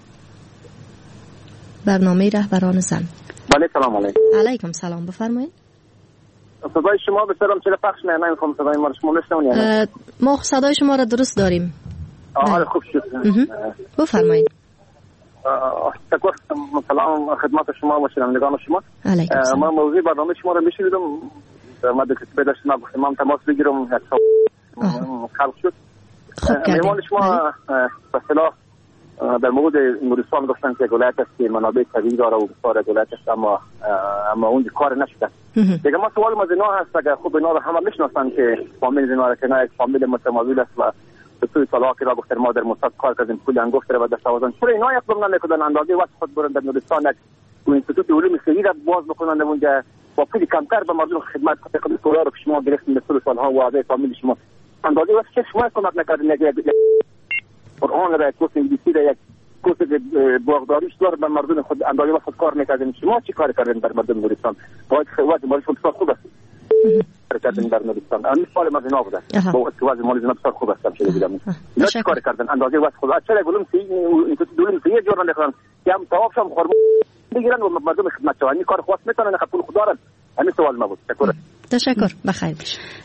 برنامه رهبران زن. بله سلام علیکم. علیکم سلام، بفرمایید. صدای شما بسیارم چرا پخش نه نمیخوام صدای ما رو شما نشنون. ما صدای شما را درست داریم. آره خوب شد. بفرمایید. تکر سلام خدمت شما و شنوندگان شما. علیکم سلام. ما موضوع برنامه شما رو میشنیدم، ما دکتر پیدا شدم گفتم من تماس بگیرم، خلق شد. مهمان شما به اصطلاح در مورد نورستان گفتن که ولایت است که منابع طبیعی داره و بسیار ولایت است، اما اما اون کار نشده. دیگه ما سوال ما زنا هست، اگر خوب اینا رو همه میشناسن که فامیل زنا را که نه یک فامیل متمایل است و به سوی طلاق را گفتن ما در مصد کار کردیم پول انگفت را داشته باشن، چرا اینا اقدام نمیکنن اندازه وقت خود برن در نورستان یک اینستیتوت علوم صحی را باز بکنن اونجا با پول کمتر به مردم خدمت کنن. دلار رو شما گرفتین به طول سالها و اعضای فامیل شما اندازه وقت چه شما کمک نکردین، یک قرآن را یک کورس انگلیسی را یک کورس باغداریش دار به مردم خود اندازه وقت کار نکردین. شما چی کار کردین در مردم نورستان؟ باید وضع مالی شما بسیار خوب است کردن در نورستان. همین سوال ما زنا بوده با وضع مالی زنا بسیار خوب است چه دیدم اینا چی کار کردن اندازه وقت خود چرا گلم سی اینکه دولم سی جور نکنن که هم طواف شم خرم بگیرن و مردم خدمت شوانی کار خاص میتونن خپل خدا را. همین سوال ما بود. شکر. تشکر. بخیر باش.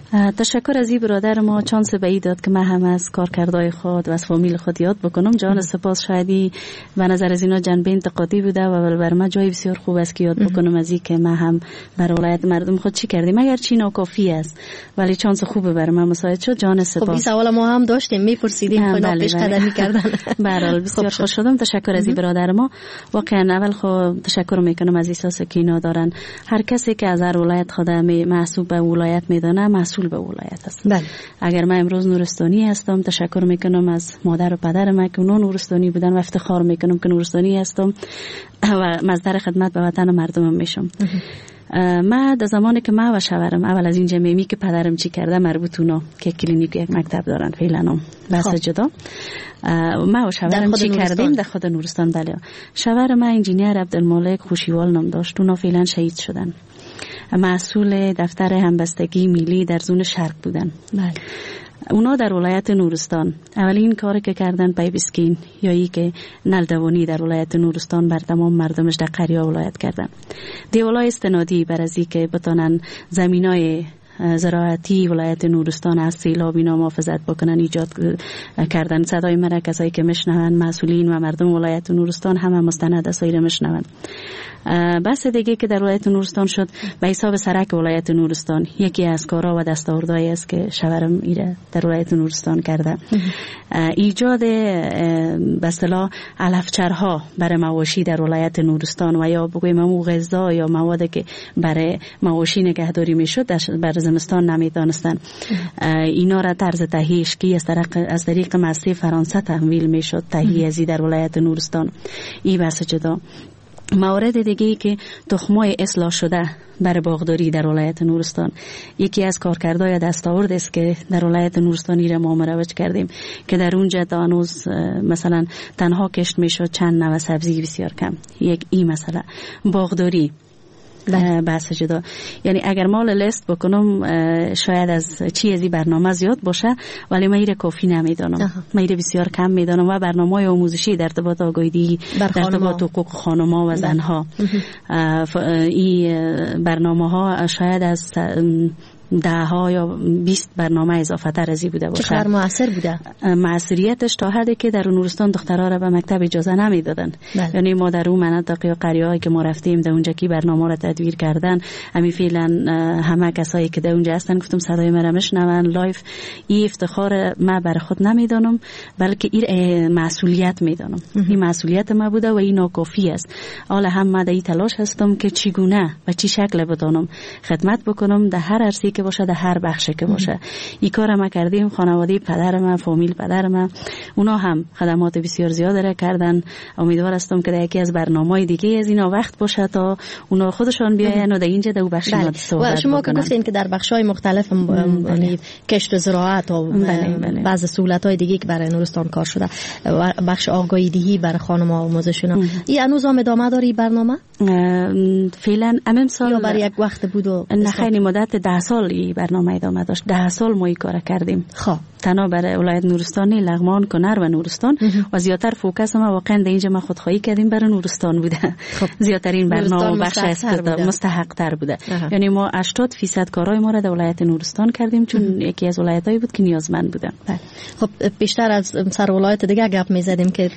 تشکر از این برادر ما، چانس به ای داد که من هم از کارکردهای خود و از فامیل خود یاد بکنم. جان سپاس. شایدی به نظر از اینا جنبه انتقادی بوده و بر من جای بسیار خوب است که یاد بکنم از این که من هم بر ولایت مردم خود چی کردیم، اگر چی ناکافی است ولی چانس خوبه بر من مساعد شد. جان سپاس. خب این سوال ما هم داشتیم، میپرسیدیم خیلی پیش قدمی کردن. برحال بسیار خوش شدم. تشکر از این برادر ما. واقعا اول خود تشکر میکنم از احساس که اینا دارن. هر کسی که از هر ولایت خود محسوب به ولایت میدانه مسئول به ولایت است. بله. اگر من امروز نورستانی هستم تشکر میکنم از مادر و پدرم که اونها نورستانی بودن و افتخار میکنم که نورستانی هستم و مصدر خدمت به وطن و مردمم میشم. من در زمانی که من و شوهرم اول از این جمعیمی که پدرم چی کرده مربوط اونا که کلینیک یک مکتب دارن فعلا بس جدا، ما و شوهرم چی کردیم در خود نورستان. بله. شوهر من انجینیر عبدالمالک خوشیوال نام داشت، اونا فعلا شهید شدن. مسئول دفتر همبستگی ملی در زون شرق بودن. بله. اونا در ولایت نورستان اولین کاری که کردن پیوستگی یا ای که نلدوانی در ولایت نورستان بر تمام مردمش در قریه ولایت کردن. دیولای استنادی بر از این که بتانن زمینای زراعتی ولایت نورستان از سیلاب اینا محافظت بکنن ایجاد کردن. صدای مرا کسایی که میشنون مسئولین و مردم ولایت نورستان همه مستند اسایره میشنون. بس دیگه که در ولایت نورستان شد به حساب سرک ولایت نورستان یکی از کارا و دستاوردهایی است که شوهرم ایره در ولایت نورستان کرده. ایجاد به اصطلاح علفچرها برای مواشی در ولایت نورستان و یا بگویم مو غذا یا موادی که برای مواشی نگهداری میشد بر زمستان نمیدانستن. اینا را طرز تهیهش که از طریق از طریق مصرف فرانسه تحویل میشد تهیه ازی در ولایت نورستان. این بحث جدا. موارد دیگه ای که تخمای اصلاح شده برای باغداری در ولایت نورستان یکی از کارکردهای دستاورد است که در ولایت نورستانی را ما مروج کردیم که در اونجا تا هنوز مثلا تنها کشت میشد چند نوع سبزی بسیار کم. یک این مسئله باغداری بحث جدا. یعنی اگر مال لیست بکنم شاید از چی ازی برنامه زیاد باشه ولی من ایره کافی نمیدانم. من ایره بسیار کم میدانم و برنامه آموزشی در ارتباط آگاهی در ارتباط حقوق خانم‌ها و زنها این برنامه ها شاید از ده ها یا بیست برنامه اضافه تر ازی بوده باشه. چقدر مؤثر بوده؟ مؤثریتش تا حدی که در نورستان دخترها را به مکتب اجازه نمیدادن. یعنی ما در اون مناطق یا قریه‌ای که ما رفتیم در اونجا کی برنامه را تدویر کردن همین فعلا همه کسایی که در اونجا هستن گفتم صدای مرا میشنون لایف. این افتخار ما بر خود نمیدانم بلکه این مسئولیت میدانم. این مسئولیت ما بوده و این ناکافی است. حالا هم ما در این تلاش هستم که چگونه و چی شکل بتونم خدمت بکنم در هر عرصه‌ای که باشه در هر بخشی که باشه. این کار ما کردیم. خانواده پدر ما فامیل پدر ما اونا هم خدمات بسیار زیاد را کردن. امیدوار هستم که در یکی از برنامه‌های دیگه از اینا وقت باشه تا اونا خودشان بیاین و در اینجا در بخش ما صحبت و شما که گفتین که در بخش‌های مختلف یعنی کشت و زراعت و بعض سهولت‌های دیگه که برای نورستان کار شده و بخش آگاهی دهی برای خانم‌ها و آموزشونا این هنوز هم ادامه داره این برنامه؟ فعلا امام سال یا برای یک وقت بود و نه خیلی مدت ده سال این برنامه ادامه داشت. ده سال ما این کار کردیم. خب تنها برای ولایت نورستان، لغمان، کنر و نورستان و زیاتر فوکس ما واقعا در اینجا ما خودخواهی کردیم برای نورستان بوده. خب زیاتر این برنامه بخش مستحق تر بوده. یعنی ما هشتاد درصد کارهای ما را در ولایت نورستان کردیم چون یکی از ولایتایی بود که نیازمند بودن. خب بیشتر از سر ولایت دیگه گپ می‌زدیم که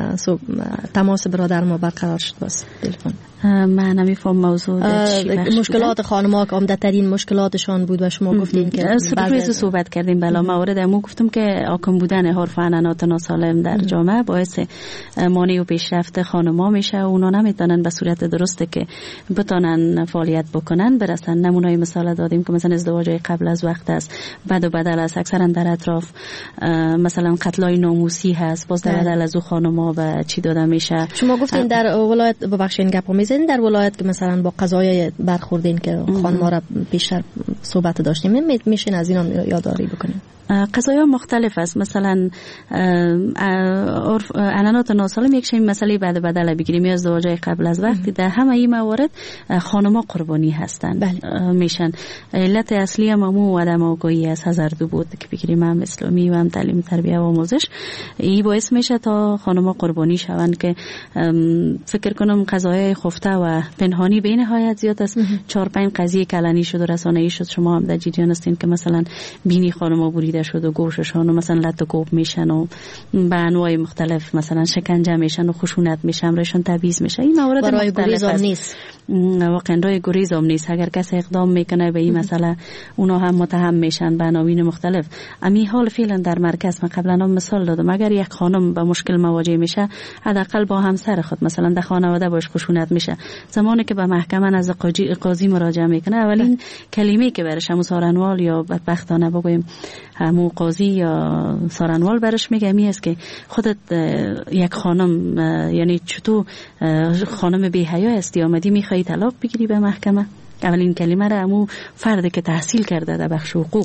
تماس برادر ما برقرار شد واسه تلفن. من نمیفهم موضوع مشکلات خانم‌ها که عمده‌ترین مشکلاتشان بود و شما گفتین که بعضی صحبت کردیم بلا موارد مو گفتم که آکم بودن حرف عنعنات ناسالم در جامعه باعث مانع و پیشرفت خانم‌ها میشه. اونا نمیتونن به صورت درسته که بتونن فعالیت بکنن برسن. نمونه‌ای مثال دادیم که مثلا ازدواج قبل از وقت است، بعد و بدل است، اکثرا در اطراف مثلا قتلای ناموسی هست، باز در بدل از او خانم‌ها و چی داده میشه. شما گفتین در ولایت ببخشید گپو میزنین در ولایت که مثلا با قضایای برخوردین که خانم‌ها را بیشتر صحبت داشتیم میشین از اینا یادآوری بکنین. قضایا مختلف است. مثلا عنعنات ناسالم یک شی مسئله بعد بدل بگیریم یا ازدواجای قبل از وقت، در همه این موارد خانم‌ها قربانی هستند. بله. میشن. علت اصلی هم همون عدم آگاهی از هزاردو بود که بگیریم هم اسلامی و هم تعلیم تربیه و آموزش، این باعث میشه تا خانم‌ها قربانی شوند که فکر کنم قضایای خفته و پنهانی به نهایت زیاد است. چهار پنج قضیه کلانی شد و رسانه‌ای شد، شما هم در جریان هستین که مثلا بینی خانم‌ها بریده شد و گوششان و مثلا لط و کوب میشن و به انواع مختلف مثلا شکنجه میشن و خشونت میشن، روشون تبعیض میشه. این موارد مختلف است. واقعا رای گریز هم نیست. اگر کسی اقدام میکنه به این مسئله اونا هم متهم میشن به عناوین مختلف. امی حال فعلا در مرکز من قبلا هم مثال دادم، اگر یک خانم با مشکل مواجه میشه حداقل با همسر خود مثلا در خانواده باش خشونت میشه، زمانی که به محکمه نزد قاضی مراجعه میکنه اولین کلمه که برش همون سارنوال یا بدبختانه بگویم همون قاضی یا سارنوال برش میگه می است که خودت یک خانم یعنی چطور خانم بی حیا هستی آمدی میخوای طلاق بگیری به محکمه. اولین کلمه را همون فردی که تحصیل کرده در بخش حقوق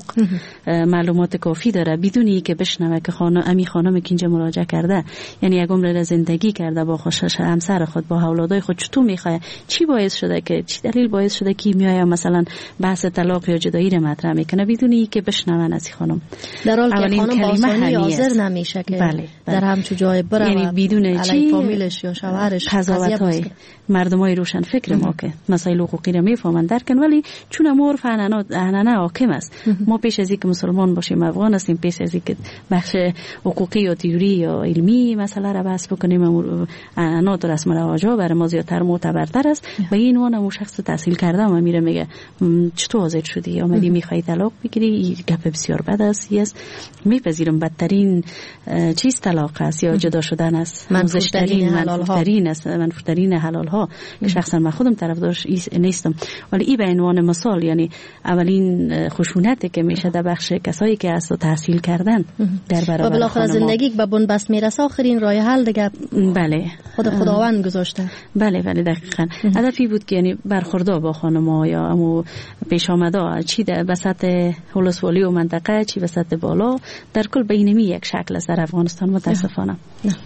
معلومات کافی داره بدونی که بشنوه که خانم امی خانم که اینجا مراجعه کرده یعنی یک عمر را زندگی کرده با خوشش همسر خود با اولادای خود، چطور میخواد، چی باعث شده که چی دلیل باعث شده که میای مثلا بحث طلاق یا جدایی را مطرح میکنه بدونی که بشنوه از خانم. در حالی که خانم آسانی حاضر نمیشه که بله. بله. در همچو جای بره یعنی بدون چی فامیلش یا شوهرش قضاوت‌های مردمای روشن فکر ما که مسائل حقوقی را میفهمن درکن، ولی چون امور عنعنه حاکم است. ما پیش از اینکه مسلمان باشیم افغان هستیم، پیش از اینکه بخش حقوقی یا تئوری یا علمی مسئله را بحث بکنیم عنعنات و رسم و رواج‌ها برای ما زیادتر معتبرتر است. و این وان اون شخص تحصیل کرده و میره میگه چطور آزاد شدی اومدی میخوای طلاق بگیری، گپ بسیار بد است. است میپذیرم بدترین چیز طلاق است یا جدا شدن است، منفورترین منفورترین است، منفورترین حلال ها که شخصا من خودم طرفدارش نیستم. ولی این به عنوان مثال یعنی اولین خشونتی که میشه در بخش کسایی که اصلا تحصیل کردن در برابر و بالاخره زندگی به بنبست میرسه آخرین راه حل دیگه بله خود خداوند گذاشته. بله بله دقیقاً هدفی بود که یعنی برخوردار با خانم‌ها یا امو پیش آمدا چی در وسط ولسوالی و منطقه چی وسط بالا در کل بینمی یک شکل است در افغانستان متاسفانه.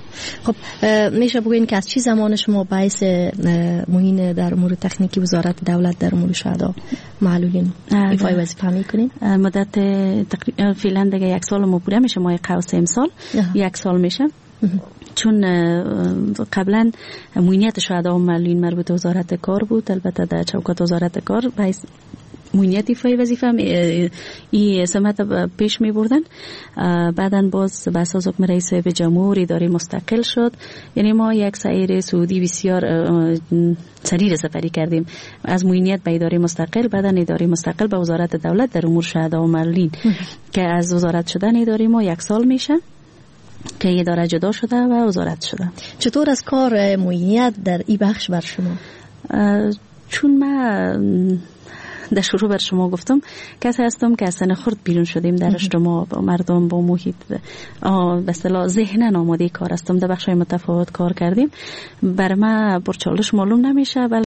خب میشه بگوین که از چی زمان شما باعث معین در امور تکنیکی وزارت دولت در امور شهدا معلولین ایفای وظیفه میکنین؟ مدت تقریبا فعلا دیگه یک سال مو بوده میشه، ماه قوس امسال یک سال میشه. چون قبلا معینیت شهدا و معلولین مربوط وزارت کار بود، البته در چوکات وزارت کار باعث معینیت ایفای وظیفه این سمت پیش می بردن. بعداً باز بس از حکم رئیس به جمهور اداره مستقل شد. یعنی ما یک سیر سعودی بسیار سریع سفری کردیم از معینیت به اداره مستقل، بعداً اداره مستقل به وزارت دولت در امور شهدا و معلولین که از وزارت شدن اداره ما یک سال میشه که اداره جدا شده و وزارت شده. چطور از کار معینیت در این بخش بر شما؟ چون من در شروع بر شما گفتم کسی هستم که از سن خرد بیرون شدیم در اجتماع با مردم با محیط به اصطلاح ذهنن آماده کار هستم، در بخش‌های متفاوت کار کردیم. بر من پرچالش معلوم نمیشه.